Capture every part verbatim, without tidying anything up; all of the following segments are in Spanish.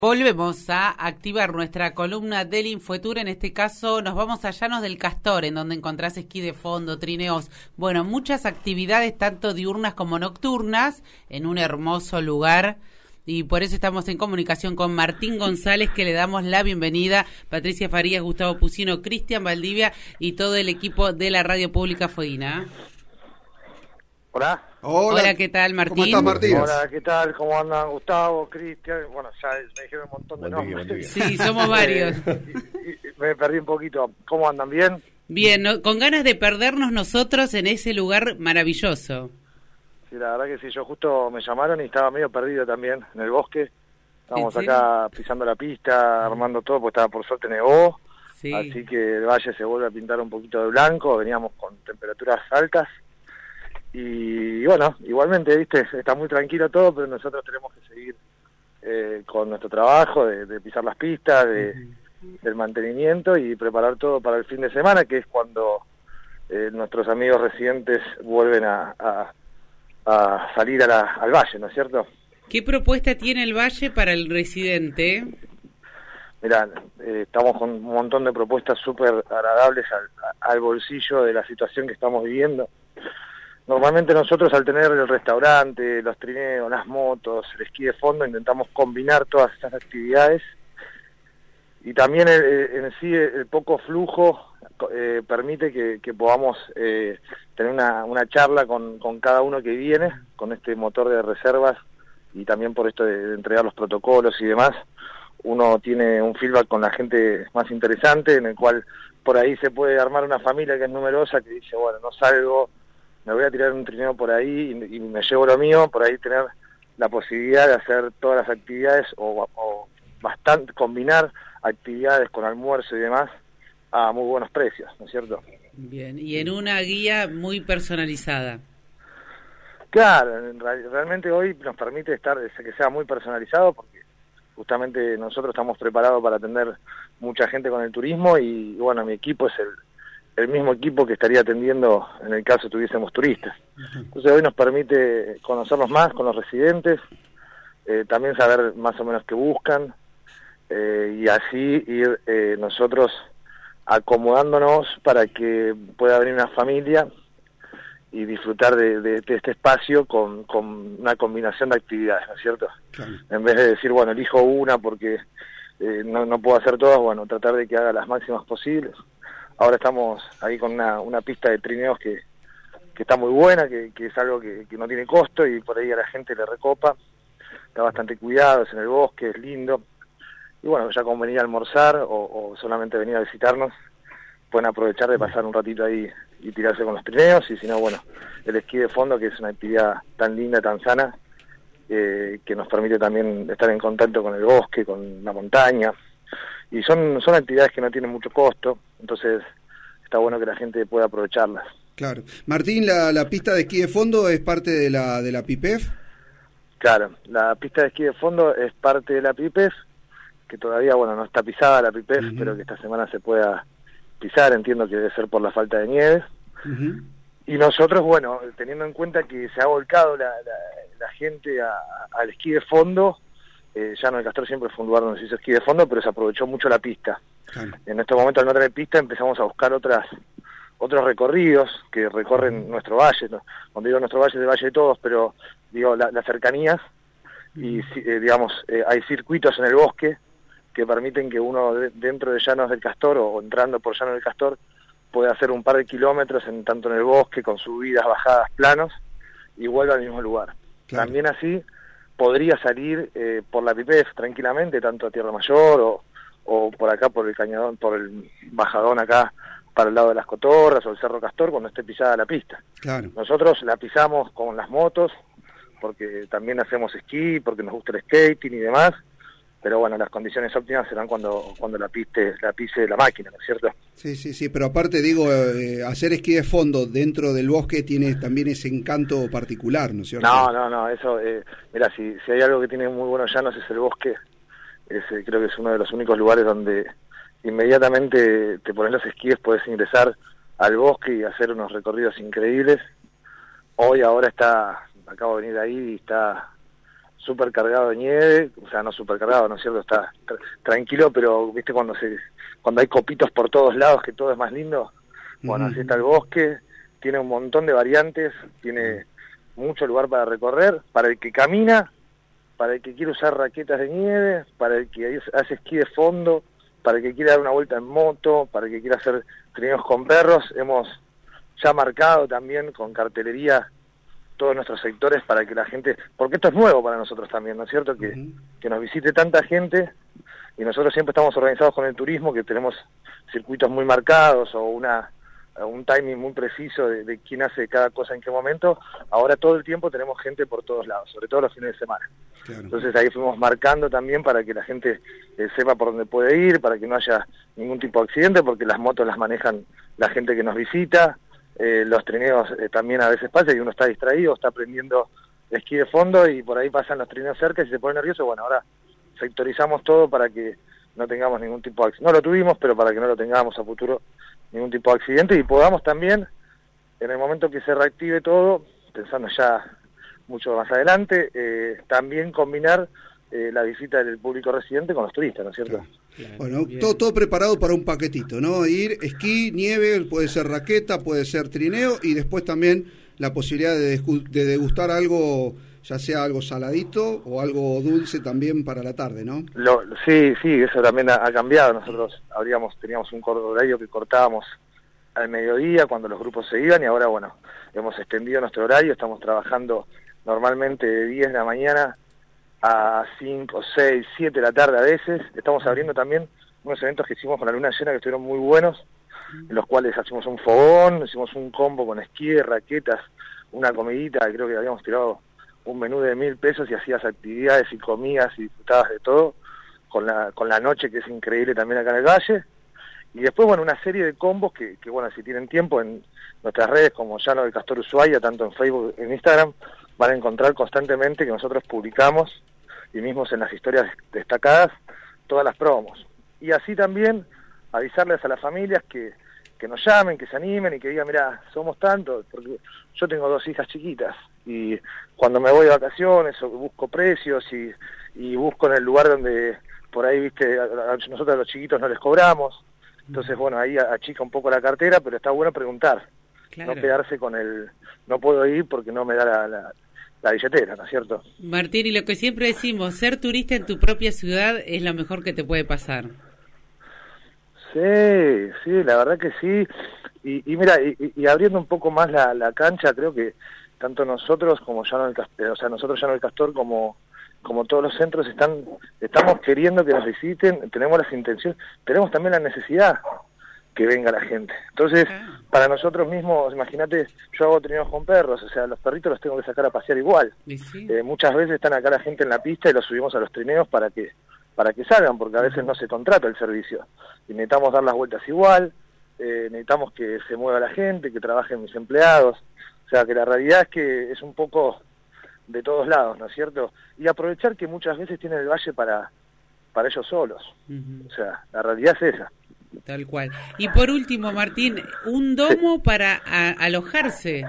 Volvemos a activar nuestra columna del Infotur. En este caso nos vamos a Llanos del Castor, en donde encontrás esquí de fondo, trineos, bueno, muchas actividades tanto diurnas como nocturnas en un hermoso lugar. Y por eso estamos en comunicación con Martín González, que le damos la bienvenida, Patricia Farías, Gustavo Pusino, Cristian Valdivia y todo el equipo de la Radio Pública Fueguina. Hola. Hola. Hola, ¿qué tal, Martín? ¿Cómo estás, Martín? Hola, ¿qué tal? ¿Cómo andan Gustavo, Cristian? Bueno, ya me dijeron un montón de buen día, nombres. buen día. Sí, somos varios. y, y, y me perdí un poquito. ¿Cómo andan? ¿Bien? Bien, ¿no? Con ganas de perdernos nosotros en ese lugar maravilloso. Sí, la verdad que sí, yo justo me llamaron y estaba medio perdido también en el bosque. Estábamos acá pisando la pista, armando todo, porque estaba por suerte nevó. Sí. Así que el valle se vuelve a pintar un poquito de blanco, veníamos con temperaturas altas. Y bueno, igualmente, viste, está muy tranquilo todo, pero nosotros tenemos que seguir eh, con nuestro trabajo de, de pisar las pistas, de, uh-huh. del mantenimiento y preparar todo para el fin de semana, que es cuando eh, nuestros amigos residentes vuelven a, a, a salir a la, al valle, ¿no es cierto? ¿Qué propuesta tiene el valle para el residente? Mirá, eh, estamos con un montón de propuestas súper agradables al, al bolsillo de la situación que estamos viviendo. Normalmente nosotros, al tener el restaurante, los trineos, las motos, el esquí de fondo, intentamos combinar todas estas actividades, y también el, el, en sí el poco flujo eh, permite que, que podamos eh, tener una, una charla con, con cada uno que viene, con este motor de reservas, y también por esto de, de entregar los protocolos y demás. Uno tiene un feedback con la gente más interesante, en el cual por ahí se puede armar una familia que es numerosa, que dice, bueno, no salgo, me voy a tirar un trineo por ahí y, y me llevo lo mío, por ahí tener la posibilidad de hacer todas las actividades o, o bastante combinar actividades con almuerzo y demás a muy buenos precios, ¿no es cierto? Bien, y en una guía muy personalizada. Claro, realmente hoy nos permite estar que sea muy personalizado, porque justamente nosotros estamos preparados para atender mucha gente con el turismo y, y bueno, mi equipo es el el mismo equipo que estaría atendiendo en el caso tuviésemos turistas. Entonces hoy nos permite conocerlos más con los residentes, eh, también saber más o menos qué buscan, eh, y así ir eh, nosotros acomodándonos para que pueda venir una familia y disfrutar de, de, de este espacio con, con una combinación de actividades, ¿no es cierto? Claro. En vez de decir, bueno, elijo una porque eh, no, no puedo hacer todas, bueno, tratar de que haga las máximas posibles. Ahora estamos ahí con una, una pista de trineos que, que está muy buena, que, que es algo que, que no tiene costo y por ahí a la gente le recopa. Está bastante cuidado, es en el bosque, es lindo. Y bueno, ya como venir a almorzar o, o solamente venir a visitarnos, pueden aprovechar de pasar un ratito ahí y tirarse con los trineos. Y si no, bueno, el esquí de fondo, que es una actividad tan linda, tan sana, eh, que nos permite también estar en contacto con el bosque, con la montaña. Y son son actividades que no tienen mucho costo, entonces está bueno que la gente pueda aprovecharlas. Claro. Martín, ¿la, la pista de esquí de fondo es parte de la de la P I P E F? Claro, la pista de esquí de fondo es parte de la P I P E F, que todavía, bueno, no está pisada la P I P E F, uh-huh. pero que esta semana se pueda pisar, entiendo que debe ser por la falta de nieve. Uh-huh. Y nosotros, bueno, teniendo en cuenta que se ha volcado la, la, la gente a, al esquí de fondo, Eh, Llano del Castor siempre fue un lugar donde se hizo esquí de fondo, pero se aprovechó mucho la pista. Claro. En estos momentos, al no tener pista, empezamos a buscar otras otros recorridos que recorren nuestro valle, ¿no? Cuando digo nuestro valle, es el Valle de Todos, pero digo la, las cercanías, y eh, digamos, eh, hay circuitos en el bosque que permiten que uno de, dentro de Llanos del Castor o entrando por Llanos del Castor pueda hacer un par de kilómetros en tanto en el bosque, con subidas, bajadas, planos, y vuelva al mismo lugar. Claro. También así podría salir eh, por la P I P E F tranquilamente, tanto a Tierra Mayor o, o por acá, por el cañadón, por el bajadón acá, para el lado de las Cotorras o el Cerro Castor, cuando esté pisada la pista. Claro. Nosotros la pisamos con las motos, porque también hacemos esquí, porque nos gusta el skating y demás, pero bueno, las condiciones óptimas serán cuando cuando la piste la pise la máquina, ¿no es cierto? Sí, sí, sí, pero aparte digo, eh, hacer esquí de fondo dentro del bosque tiene también ese encanto particular, ¿no es cierto? No, no, no, eso, eh, mira, si, si hay algo que tiene muy buenos llanos es el bosque. Es, eh, creo que es uno de los únicos lugares donde inmediatamente te pones los esquíes, puedes ingresar al bosque y hacer unos recorridos increíbles. Hoy, ahora está, acabo de venir ahí y está súper cargado de nieve, o sea, no súper cargado, ¿no es cierto? Está tra tranquilo, pero viste cuando se cuando hay copitos por todos lados, que todo es más lindo. Bueno, uh-huh. Así está el bosque, tiene un montón de variantes, tiene mucho lugar para recorrer, para el que camina, para el que quiere usar raquetas de nieve, para el que hace esquí de fondo, para el que quiere dar una vuelta en moto, para el que quiere hacer trineos con perros. Hemos ya marcado también con cartelería todos nuestros sectores para que la gente, porque esto es nuevo para nosotros también, ¿no es cierto? Que, uh-huh. que nos visite tanta gente, y nosotros siempre estamos organizados con el turismo, que tenemos circuitos muy marcados o una un timing muy preciso de, de quién hace cada cosa en qué momento. Ahora todo el tiempo tenemos gente por todos lados, sobre todo los fines de semana. Claro. Entonces ahí fuimos marcando también para que la gente eh, sepa por dónde puede ir, para que no haya ningún tipo de accidente, porque las motos las manejan la gente que nos visita, eh, los trineos eh, también a veces pasa y uno está distraído, está aprendiendo esquí de fondo y por ahí pasan los trineos cerca y se pone nervioso. Bueno, ahora sectorizamos todo para que no tengamos ningún tipo de accidente. No lo tuvimos, pero para que no lo tengamos a futuro ningún tipo de accidente, y podamos también, en el momento que se reactive todo, pensando ya mucho más adelante, eh, también combinar eh, la visita del público residente con los turistas, ¿no es cierto? Claro. Bueno, todo, todo preparado para un paquetito, ¿no? Ir, esquí, nieve, puede ser raqueta, puede ser trineo, y después también la posibilidad de, de degustar algo, ya sea algo saladito o algo dulce también para la tarde, ¿no? Lo, sí, sí, eso también ha, ha cambiado. Nosotros habríamos, teníamos un horario que cortábamos al mediodía cuando los grupos se iban, y ahora, bueno, hemos extendido nuestro horario, estamos trabajando normalmente de diez de la mañana a cinco, seis, siete de la tarde a veces. Estamos abriendo también unos eventos que hicimos con la luna llena que estuvieron muy buenos, en los cuales hacemos un fogón, hicimos un combo con esquí, raquetas, una comidita, creo que habíamos tirado un menú de mil pesos y hacías actividades y comías y disfrutabas de todo, con la con la noche, que es increíble también acá en el Valle. Y después, bueno, una serie de combos que, que bueno, si tienen tiempo en nuestras redes como Llano del Castor Ushuaia, tanto en Facebook como en Instagram, van a encontrar constantemente que nosotros publicamos, y mismo en las historias destacadas, todas las promos. Y así también avisarles a las familias que, que nos llamen, que se animen y que digan, mira, somos tantos, porque yo tengo dos hijas chiquitas, y cuando me voy de vacaciones o busco precios y, y busco en el lugar donde por ahí, viste, a, a nosotros a los chiquitos no les cobramos, entonces bueno, ahí achica un poco la cartera, pero está bueno preguntar, claro. No quedarse con el, no puedo ir porque no me da la, la, la billetera, ¿no es cierto? Martín, y lo que siempre decimos, ser turista en tu propia ciudad es lo mejor que te puede pasar. Sí, sí, la verdad que sí, y, y mira, y, y abriendo un poco más la, la cancha, creo que tanto nosotros como Llano del Castor, o sea, nosotros Llano del Castor como como todos los centros están estamos queriendo que nos visiten, tenemos las intenciones, tenemos también la necesidad que venga la gente. Entonces, para nosotros mismos, imagínate, yo hago trineos con perros, o sea, los perritos los tengo que sacar a pasear igual. Sí. Eh, muchas veces están acá la gente en la pista y los subimos a los trineos para que para que salgan, porque a veces no se contrata el servicio. Y necesitamos dar las vueltas igual, eh, necesitamos que se mueva la gente, que trabajen mis empleados. O sea, que la realidad es que es un poco de todos lados, ¿no es cierto? Y aprovechar que muchas veces tienen el valle para, para ellos solos. Uh-huh. O sea, la realidad es esa. Tal cual. Y por último, Martín, un domo sí. para a, alojarse.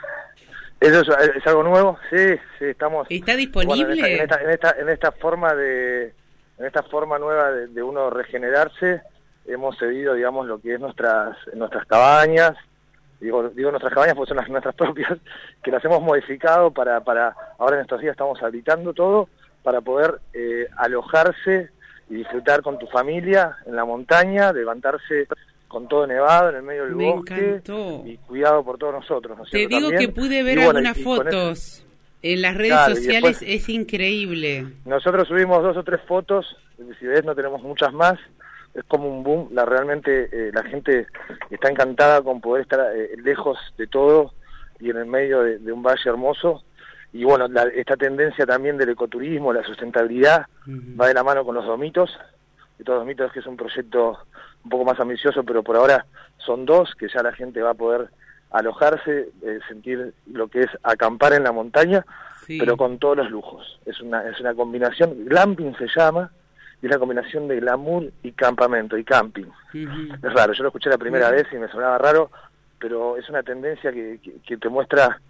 ¿Eso es, es algo nuevo? Sí, sí, estamos... ¿Está disponible? Bueno, en, esta, en, esta, en, esta, en esta forma de... En esta forma nueva de, de uno regenerarse, hemos cedido, digamos, lo que es nuestras nuestras cabañas, digo, digo nuestras cabañas porque son las nuestras propias, que las hemos modificado para, para ahora en estos días estamos habilitando todo, para poder eh, alojarse y disfrutar con tu familia en la montaña, levantarse con todo nevado en el medio del Me bosque encantó. Y cuidado por todos nosotros, ¿no es Te cierto? digo También. Que pude ver y bueno, algunas y, y fotos. En las redes claro, sociales después, es increíble. Nosotros subimos dos o tres fotos, si ves no tenemos muchas más, es como un boom, la realmente eh, la gente está encantada con poder estar eh, lejos de todo y en el medio de, de un valle hermoso, y bueno, la, esta tendencia también del ecoturismo, la sustentabilidad, uh-huh. va de la mano con los domitos, estos domitos que es un proyecto un poco más ambicioso, pero por ahora son dos, que ya la gente va a poder alojarse, eh, sentir lo que es acampar en la montaña, sí. pero con todos los lujos. Es una es una combinación, glamping se llama, y es la combinación de glamour y campamento, y camping. Uh-huh. Es raro, yo lo escuché la primera uh-huh. vez y me sonaba raro, pero es una tendencia que, que, que te muestra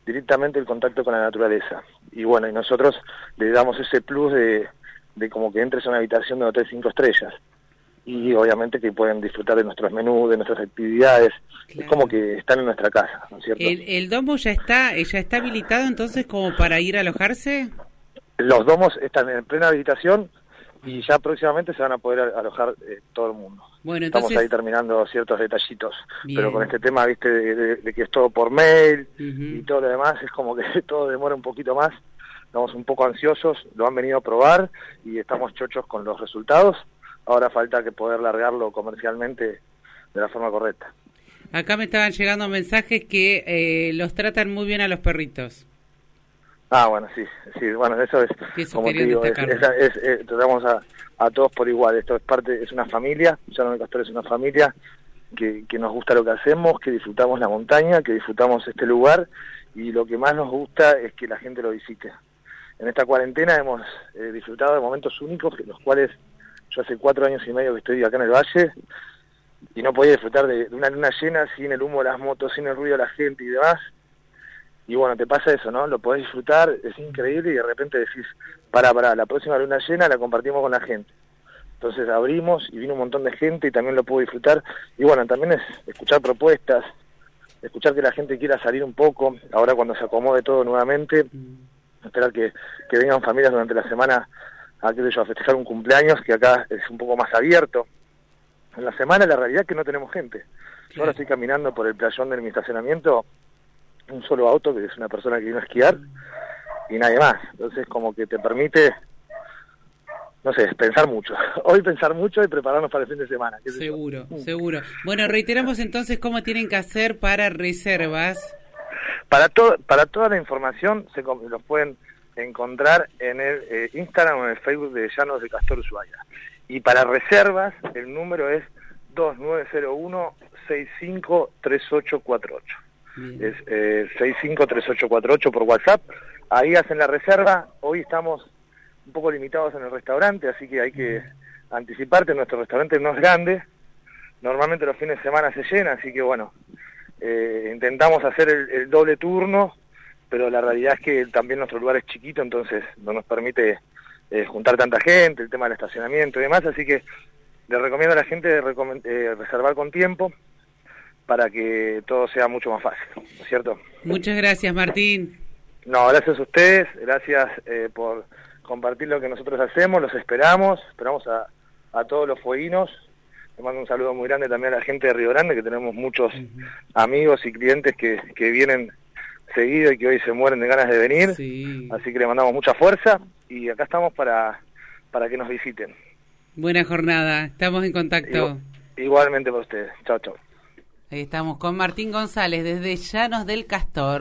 directamente el contacto con la naturaleza. Y bueno, y nosotros le damos ese plus de, de como que entres a una habitación de hotel cinco estrellas. Y obviamente que pueden disfrutar de nuestros menús, de nuestras actividades, claro. Es como que están en nuestra casa, ¿no es cierto? ¿El, el domo ya está ya está habilitado entonces como para ir a alojarse? Los domos están en plena habilitación y ya próximamente se van a poder alojar eh, todo el mundo. Bueno, entonces... Estamos ahí terminando ciertos detallitos, bien. Pero con este tema, viste, de, de, de que es todo por mail uh-huh. y todo lo demás, es como que todo demora un poquito más. Estamos un poco ansiosos, lo han venido a probar y estamos chochos con los resultados. Ahora falta que poder largarlo comercialmente de la forma correcta. Acá me estaban llegando mensajes que eh, los tratan muy bien a los perritos. Ah, bueno, sí, sí, bueno, eso es, eso como te digo, es, es, es, es, tratamos a, a todos por igual. Esto es parte, es una familia, Llanos del Castor es una familia que, que nos gusta lo que hacemos, que disfrutamos la montaña, que disfrutamos este lugar, y lo que más nos gusta es que la gente lo visite. En esta cuarentena hemos eh, disfrutado de momentos únicos, los cuales yo hace cuatro años y medio que estoy acá en el Valle y no podía disfrutar de, de una luna llena sin el humo de las motos, sin el ruido de la gente y demás. Y bueno, te pasa eso, ¿no? Lo podés disfrutar, es increíble, y de repente decís, para, para, la próxima luna llena la compartimos con la gente. Entonces abrimos y vino un montón de gente y también lo puedo disfrutar. Y bueno, también es escuchar propuestas, escuchar que la gente quiera salir un poco, ahora cuando se acomode todo nuevamente, esperar que, que vengan familias durante la semana a, qué sé yo, a festejar un cumpleaños, que acá es un poco más abierto. En la semana la realidad es que no tenemos gente. Yo ahora estoy caminando por el playón de mi estacionamiento, un solo auto, que es una persona que vino a esquiar, y nadie más. Entonces como que te permite, no sé, pensar mucho. Hoy pensar mucho y prepararnos para el fin de semana. Seguro, seguro. Bueno, reiteramos entonces cómo tienen que hacer para reservas. Para, to para toda la información se los pueden encontrar en el eh, Instagram o en el Facebook de Llanos del Castor Ushuaia. Y para reservas, el número es dos nueve cero uno, seis cinco tres ocho cuatro ocho. Es eh, seis cinco tres ocho cuatro ocho por WhatsApp. Ahí hacen la reserva. Hoy estamos un poco limitados en el restaurante, así que hay que anticiparte. Nuestro restaurante no es grande. Normalmente los fines de semana se llena, así que bueno, eh, intentamos hacer el, el doble turno, pero la realidad es que también nuestro lugar es chiquito, entonces no nos permite eh, juntar tanta gente, el tema del estacionamiento y demás, así que le recomiendo a la gente eh, reservar con tiempo para que todo sea mucho más fácil, ¿no es cierto? Muchas gracias, Martín. No, gracias a ustedes, gracias eh, por compartir lo que nosotros hacemos, los esperamos, esperamos a, a todos los fueguinos. Le mando un saludo muy grande también a la gente de Río Grande, que tenemos muchos uh-huh. amigos y clientes que, que vienen seguido y que hoy se mueren de ganas de venir, sí. Así que le mandamos mucha fuerza y acá estamos para, para que nos visiten. Buena jornada, estamos en contacto. Igual, igualmente para ustedes, chao, chao. Ahí estamos con Martín González desde Llanos del Castor.